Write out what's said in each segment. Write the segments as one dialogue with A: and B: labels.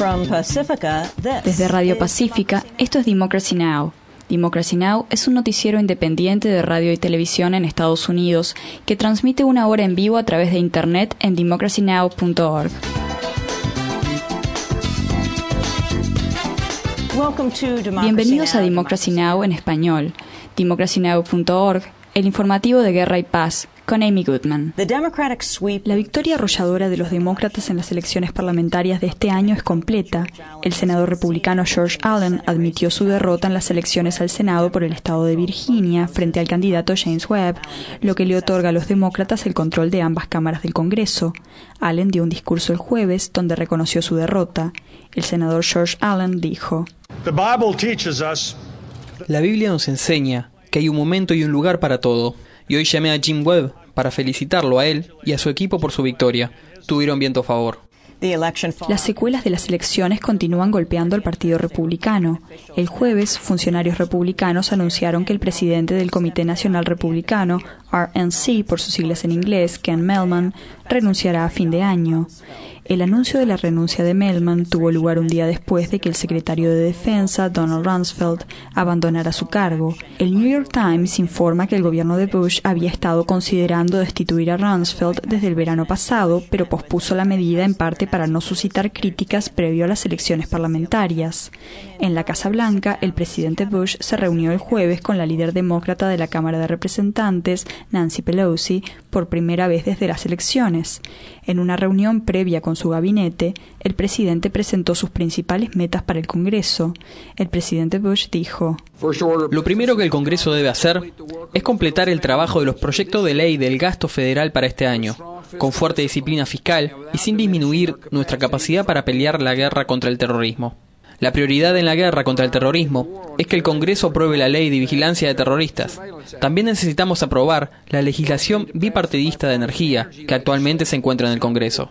A: Desde Radio Pacífica, esto es Democracy Now! Democracy Now! Es un noticiero independiente de radio y televisión en Estados Unidos que transmite una hora en vivo a través de Internet en democracynow.org. Bienvenidos a Democracy Now! En español. democracynow.org, el informativo de Guerra y Paz, con Amy Goodman. La victoria arrolladora de los demócratas en las elecciones parlamentarias de este año es completa. El senador republicano George Allen admitió su derrota en las elecciones al Senado por el estado de Virginia frente al candidato James Webb, lo que le otorga a los demócratas el control de ambas cámaras del Congreso. Allen dio un discurso el jueves donde reconoció su derrota. El senador George Allen dijo:
B: La Biblia nos enseña que hay un momento y un lugar para todo. Y hoy llamé a Jim Webb para felicitarlo a él y a su equipo por su victoria. Tuvieron viento a favor.
A: Las secuelas de las elecciones continúan golpeando al Partido Republicano. El jueves, funcionarios republicanos anunciaron que el presidente del Comité Nacional Republicano, RNC por sus siglas en inglés, Ken Mehlman, renunciará a fin de año. El anuncio de la renuncia de Mehlman tuvo lugar un día después de que el secretario de Defensa, Donald Rumsfeld, abandonara su cargo. El New York Times informa que el gobierno de Bush había estado considerando destituir a Rumsfeld desde el verano pasado, pero pospuso la medida en parte para no suscitar críticas previo a las elecciones parlamentarias. En la Casa Blanca, el presidente Bush se reunió el jueves con la líder demócrata de la Cámara de Representantes, Nancy Pelosi, por primera vez desde las elecciones. En una reunión previa con su gabinete, el presidente presentó sus principales metas para el Congreso. El presidente Bush dijo:
B: Lo primero que el Congreso debe hacer es completar el trabajo de los proyectos de ley del gasto federal para este año, con fuerte disciplina fiscal y sin disminuir nuestra capacidad para pelear la guerra contra el terrorismo. La prioridad en la guerra contra el terrorismo es que el Congreso apruebe la ley de vigilancia de terroristas. También necesitamos aprobar la legislación bipartidista de energía, que actualmente se encuentra en el Congreso.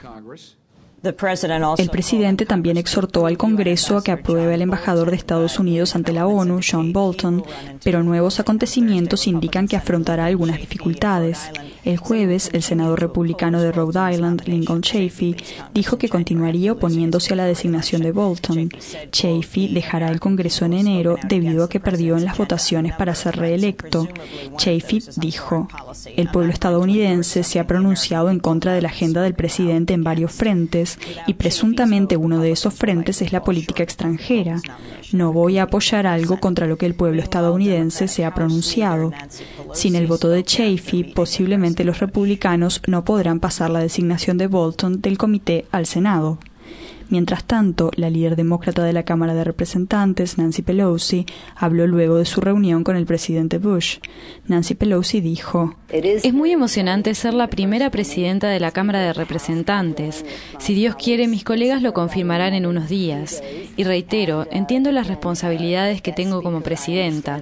A: El presidente también exhortó al Congreso a que apruebe al embajador de Estados Unidos ante la ONU, John Bolton, pero nuevos acontecimientos indican que afrontará algunas dificultades. El jueves, el senador republicano de Rhode Island, Lincoln Chafee, dijo que continuaría oponiéndose a la designación de Bolton. Chafee dejará el Congreso en enero debido a que perdió en las votaciones para ser reelecto. Chafee dijo: El pueblo estadounidense se ha pronunciado en contra de la agenda del presidente en varios frentes, y presuntamente uno de esos frentes es la política extranjera. No voy a apoyar algo contra lo que el pueblo estadounidense se ha pronunciado. Sin el voto de Chafee, posiblemente los republicanos no podrán pasar la designación de Bolton del comité al Senado. Mientras tanto, la líder demócrata de la Cámara de Representantes, Nancy Pelosi, habló luego de su reunión con el presidente Bush. Nancy Pelosi dijo:
C: Es muy emocionante ser la primera presidenta de la Cámara de Representantes. Si Dios quiere, mis colegas lo confirmarán en unos días. Y reitero, entiendo las responsabilidades que tengo como presidenta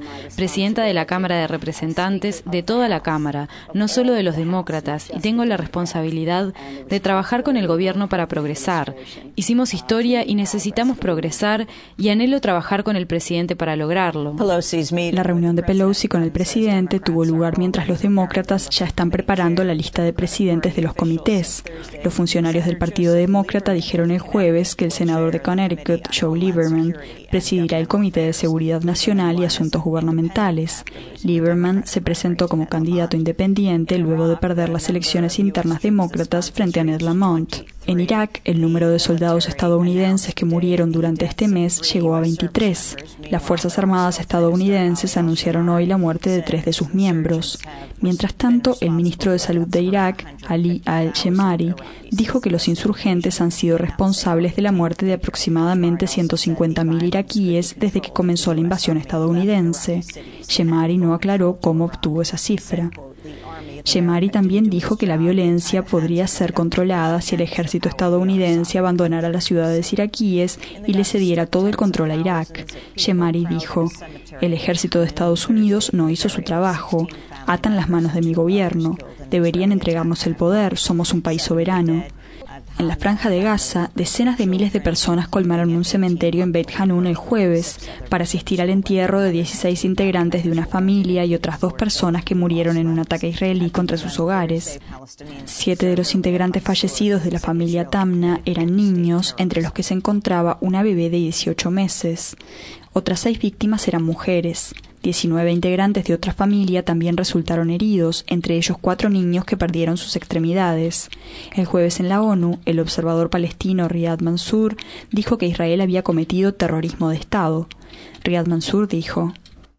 C: de la Cámara de Representantes, de toda la Cámara, no solo de los demócratas, y tengo la responsabilidad de trabajar con el gobierno para progresar. Hicimos historia y necesitamos progresar, y anhelo trabajar con el presidente para lograrlo.
A: La reunión de Pelosi con el presidente tuvo lugar mientras los demócratas ya están preparando la lista de presidentes de los comités. Los funcionarios del Partido Demócrata dijeron el jueves que el senador de Connecticut, Joe Lieberman, presidirá el Comité de Seguridad Nacional y Asuntos Gubernamentales. Lieberman se presentó como candidato independiente luego de perder las elecciones internas demócratas frente a Ned Lamont. En Irak, el número de soldados estadounidenses que murieron durante este mes llegó a 23. Las Fuerzas Armadas estadounidenses anunciaron hoy la muerte de 3 de sus miembros. Mientras tanto, el ministro de Salud de Irak, Ali al-Shemari, dijo que los insurgentes han sido responsables de la muerte de aproximadamente 150.000 iraquíes desde que comenzó la invasión estadounidense. Shemari no aclaró cómo obtuvo esa cifra. Shemari también dijo que la violencia podría ser controlada si el ejército estadounidense abandonara las ciudades iraquíes y le cediera todo el control a Irak. Shemari dijo: El ejército de Estados Unidos no hizo su trabajo, atan las manos de mi gobierno, deberían entregarnos el poder, somos un país soberano. En la Franja de Gaza, decenas de miles de personas colmaron un cementerio en Beit Hanun el jueves para asistir al entierro de 16 integrantes de una familia y otras 2 personas que murieron en un ataque israelí contra sus hogares. 7 de los integrantes fallecidos de la familia Tamna eran niños, entre los que se encontraba una bebé de 18 meses. Otras 6 víctimas eran mujeres. 19 integrantes de otra familia también resultaron heridos, entre ellos 4 niños que perdieron sus extremidades. El jueves en la ONU, el observador palestino Riyad Mansour dijo que Israel había cometido terrorismo de Estado. Riyad Mansour dijo: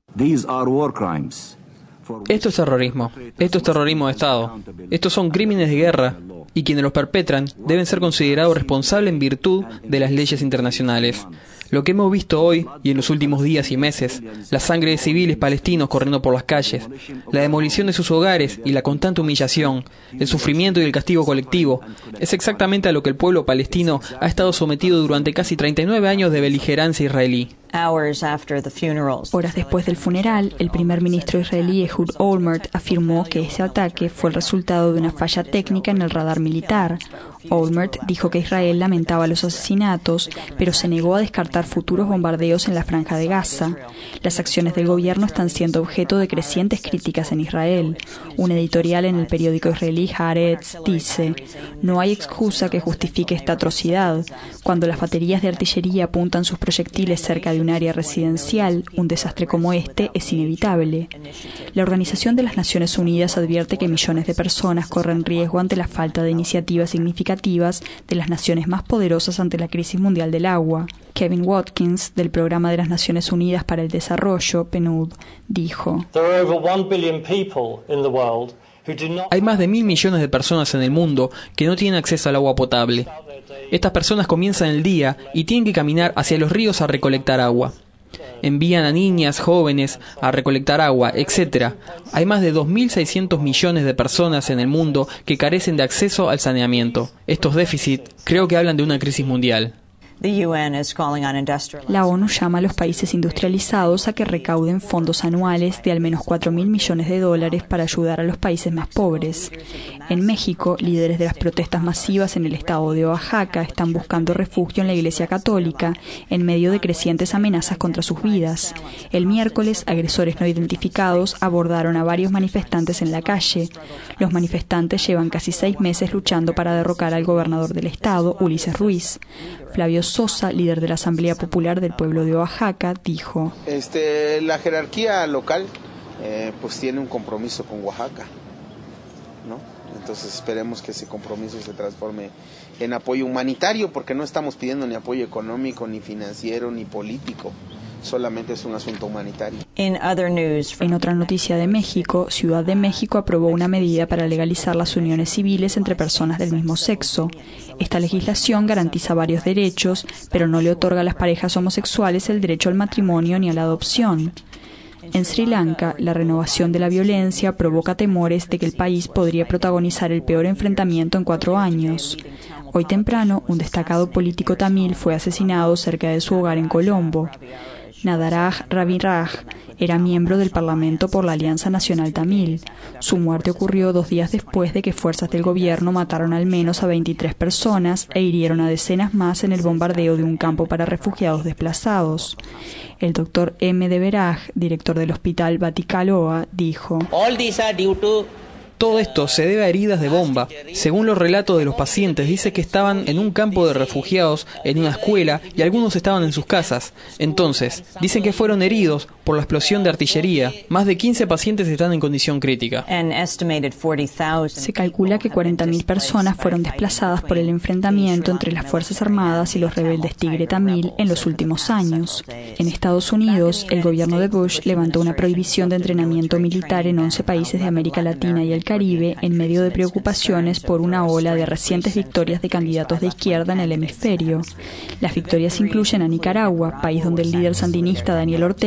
B: Esto es terrorismo. Esto es terrorismo de Estado. Estos son crímenes de guerra, y quienes los perpetran deben ser considerados responsables en virtud de las leyes internacionales. Lo que hemos visto hoy y en los últimos días y meses, la sangre de civiles palestinos corriendo por las calles, la demolición de sus hogares y la constante humillación, el sufrimiento y el castigo colectivo, es exactamente a lo que el pueblo palestino ha estado sometido durante casi 39 años de beligerancia israelí.
A: Horas después del funeral, el primer ministro israelí Ehud Olmert afirmó que ese ataque fue el resultado de una falla técnica en el radar militar. Olmert dijo que Israel lamentaba los asesinatos, pero se negó a descartar futuros bombardeos en la Franja de Gaza. Las acciones del gobierno están siendo objeto de crecientes críticas en Israel. Un editorial en el periódico israelí Haaretz dice: no hay excusa que justifique esta atrocidad. Cuando las baterías de artillería apuntan sus proyectiles cerca de un área residencial, un desastre como este es inevitable. La Organización de las Naciones Unidas advierte que millones de personas corren riesgo ante la falta de iniciativas significativas de las naciones más poderosas ante la crisis mundial del agua. Kevin Watkins, del Programa de las Naciones Unidas para el Desarrollo, PNUD, dijo:
B: Hay más de 1.000 millones de personas en el mundo que no tienen acceso al agua potable. Estas personas comienzan el día y tienen que caminar hacia los ríos a recolectar agua. Envían a niñas, jóvenes, a recolectar agua, etc. Hay más de 2.600 millones de personas en el mundo que carecen de acceso al saneamiento. Estos déficits creo que hablan de una crisis mundial.
A: La ONU llama a los países industrializados a que recauden fondos anuales de al menos $4.000 millones para ayudar a los países más pobres. En México, líderes de las protestas masivas en el estado de Oaxaca están buscando refugio en la Iglesia Católica en medio de crecientes amenazas contra sus vidas. El miércoles, agresores no identificados abordaron a varios manifestantes en la calle. Los manifestantes llevan casi 6 meses luchando para derrocar al gobernador del estado, Ulises Ruiz. Flavio Sosa, líder de la Asamblea Popular del Pueblo de Oaxaca, dijo:
D: la jerarquía local pues tiene un compromiso con Oaxaca, ¿no? Entonces esperemos que ese compromiso se transforme en apoyo humanitario, porque no estamos pidiendo ni apoyo económico, ni financiero, ni político. Solamente es un asunto humanitario.
A: En otra noticia de México, Ciudad de México aprobó una medida para legalizar las uniones civiles entre personas del mismo sexo. Esta legislación garantiza varios derechos, pero no le otorga a las parejas homosexuales el derecho al matrimonio ni a la adopción. En Sri Lanka, la renovación de la violencia provoca temores de que el país podría protagonizar el peor enfrentamiento en 4 años. Hoy temprano, un destacado político tamil fue asesinado cerca de su hogar en Colombo. Nadaraj Raviraj era miembro del Parlamento por la Alianza Nacional Tamil. Su muerte ocurrió 2 días después de que fuerzas del gobierno mataron al menos a 23 personas e hirieron a decenas más en el bombardeo de un campo para refugiados desplazados. El doctor M. Deveraj, director del Hospital Batikaloa, dijo:
B: Todo esto se debe a heridas de bomba. Según los relatos de los pacientes, dice que estaban en un campo de refugiados, en una escuela, y algunos estaban en sus casas. Entonces, dicen que fueron heridos por la explosión de artillería. Más de 15 pacientes están en condición crítica.
A: Se calcula que 40.000 personas fueron desplazadas por el enfrentamiento entre las Fuerzas Armadas y los rebeldes Tigre Tamil en los últimos años. En Estados Unidos, el gobierno de Bush levantó una prohibición de entrenamiento militar en 11 países de América Latina y el Caribe en medio de preocupaciones por una ola de recientes victorias de candidatos de izquierda en el hemisferio. Las victorias incluyen a Nicaragua, país donde el líder sandinista Daniel Ortega fue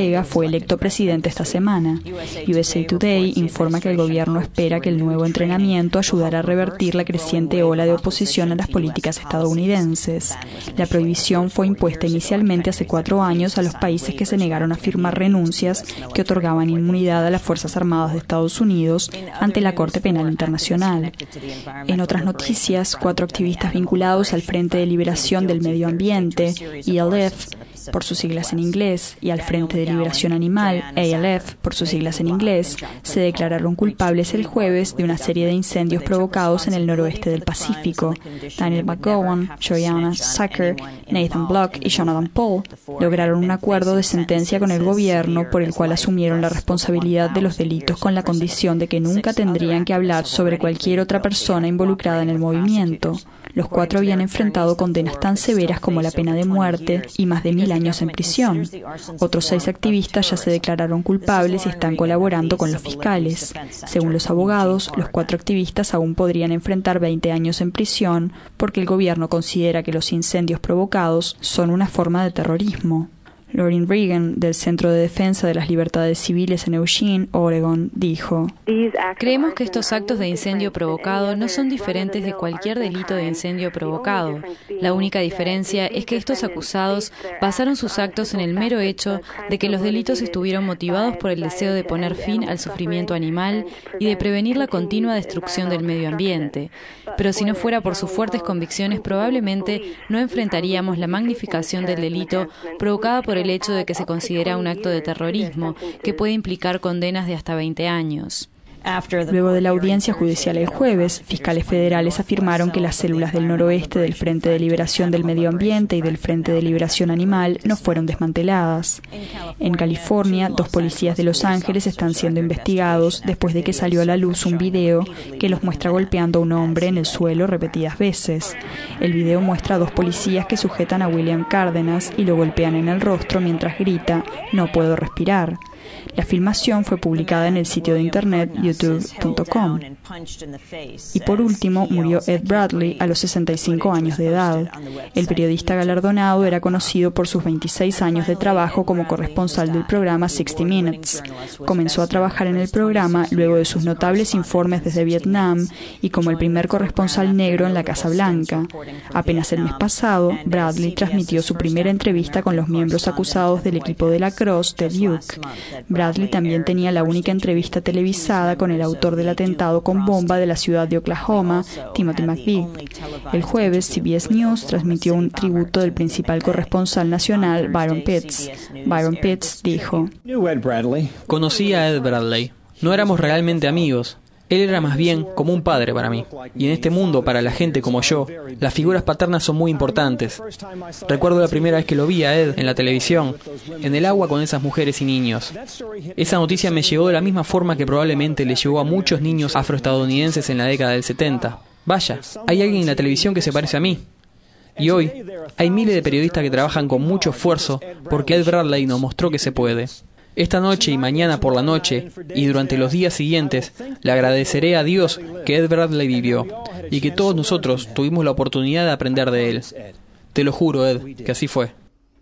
A: fue electo presidente esta semana. USA Today informa que el gobierno espera que el nuevo entrenamiento ayudará a revertir la creciente ola de oposición a las políticas estadounidenses. La prohibición fue impuesta inicialmente hace 4 años a los países que se negaron a firmar renuncias que otorgaban inmunidad a las Fuerzas Armadas de Estados Unidos ante la Corte Penal Internacional. En otras noticias, 4 activistas vinculados al Frente de Liberación del Medio Ambiente, ELF, por sus siglas en inglés, y al Frente de Liberación Animal, ALF, por sus siglas en inglés, se declararon culpables el jueves de una serie de incendios provocados en el noroeste del Pacífico. Daniel McGowan, Joanna Zucker, Nathan Block y Jonathan Paul lograron un acuerdo de sentencia con el gobierno por el cual asumieron la responsabilidad de los delitos con la condición de que nunca tendrían que hablar sobre cualquier otra persona involucrada en el movimiento. Los 4 habían enfrentado condenas tan severas como la pena de muerte y más de 1000 años en prisión. Otros 6 activistas ya se declararon culpables y están colaborando con los fiscales. Según los abogados, los 4 activistas aún podrían enfrentar 20 años en prisión porque el gobierno considera que los incendios provocados son una forma de terrorismo. Lauren Reagan, del Centro de Defensa de las Libertades Civiles en Eugene, Oregon, dijo:
C: Creemos que estos actos de incendio provocado no son diferentes de cualquier delito de incendio provocado. La única diferencia es que estos acusados basaron sus actos en el mero hecho de que los delitos estuvieron motivados por el deseo de poner fin al sufrimiento animal y de prevenir la continua destrucción del medio ambiente. Pero si no fuera por sus fuertes convicciones, probablemente no enfrentaríamos la magnificación del delito provocada por el hecho de que se considera un acto de terrorismo que puede implicar condenas de hasta 20 años.
A: Luego de la audiencia judicial el jueves, fiscales federales afirmaron que las células del noroeste del Frente de Liberación del Medio Ambiente y del Frente de Liberación Animal no fueron desmanteladas. En California, 2 policías de Los Ángeles están siendo investigados después de que salió a la luz un video que los muestra golpeando a un hombre en el suelo repetidas veces. El video muestra a 2 policías que sujetan a William Cárdenas y lo golpean en el rostro mientras grita: "No puedo respirar". La filmación fue publicada en el sitio de internet youtube.com. Y por último, murió Ed Bradley a los 65 años de edad. El periodista galardonado era conocido por sus 26 años de trabajo como corresponsal del programa 60 Minutes. Comenzó a trabajar en el programa luego de sus notables informes desde Vietnam y como el primer corresponsal negro en la Casa Blanca. Apenas el mes pasado, Bradley transmitió su primera entrevista con los miembros acusados del equipo de lacrosse de Duke. Bradley también tenía la única entrevista televisada con el autor del atentado con bomba de la ciudad de Oklahoma, Timothy McVeigh. El jueves, CBS News transmitió un tributo del principal corresponsal nacional, Byron Pitts. Byron Pitts dijo:
B: Conocí a Ed Bradley. No éramos realmente amigos. Él era más bien como un padre para mí. Y en este mundo, para la gente como yo, las figuras paternas son muy importantes. Recuerdo la primera vez que lo vi a Ed en la televisión, en el agua con esas mujeres y niños. Esa noticia me llegó de la misma forma que probablemente le llegó a muchos niños afroestadounidenses en la década del 70. Vaya, hay alguien en la televisión que se parece a mí. Y hoy, hay miles de periodistas que trabajan con mucho esfuerzo porque Ed Bradley nos mostró que se puede. Esta noche y mañana por la noche y durante los días siguientes le agradeceré a Dios que Ed Bradley vivió y que todos nosotros tuvimos la oportunidad de aprender de él. Te lo juro, Ed, que así fue.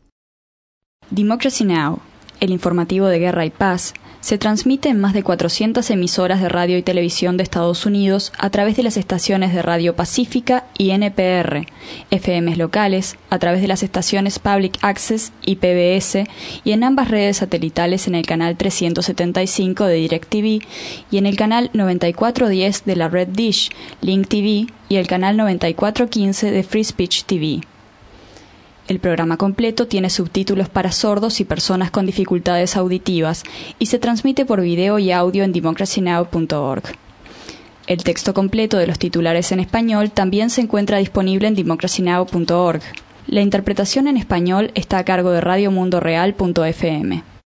A: Democracy Now!, el informativo de guerra y paz, se transmite en más de 400 emisoras de radio y televisión de Estados Unidos a través de las estaciones de Radio Pacífica y NPR, FMs locales, a través de las estaciones Public Access y PBS, y en ambas redes satelitales en el canal 375 de DirecTV y en el canal 9410 de la red Dish, Link TV, y el canal 9415 de Free Speech TV. El programa completo tiene subtítulos para sordos y personas con dificultades auditivas y se transmite por video y audio en democracynow.org. El texto completo de los titulares en español también se encuentra disponible en democracynow.org. La interpretación en español está a cargo de radiomundoreal.fm.